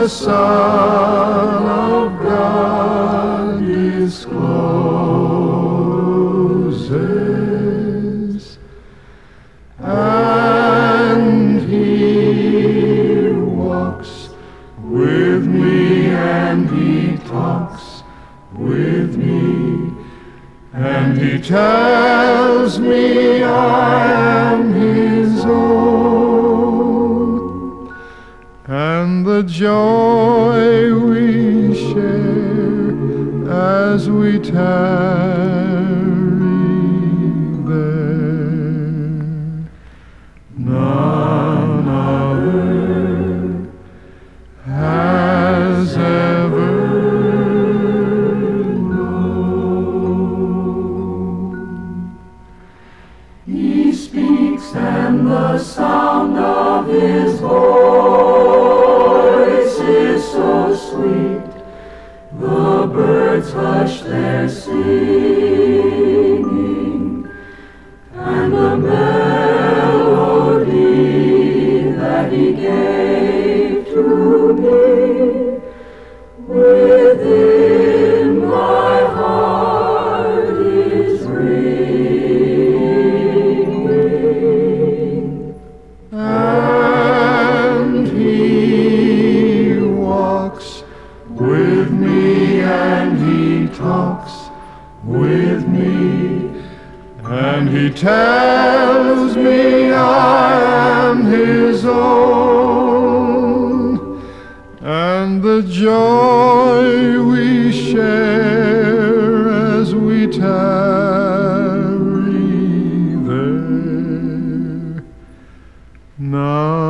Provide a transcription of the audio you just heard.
Son of God discloses, and He walks with me, and He talks with me, and He tells me I am His own, and the joy we share as we tarry there, none other has ever known. He speaks, and the sound of His voice is so sweet. The birds hush their singing, and the melody that He gave to me within my heart is ringing. And He walks with me, and He talks with me, and He tells me I am His own, and the joy we share as we tarry there, now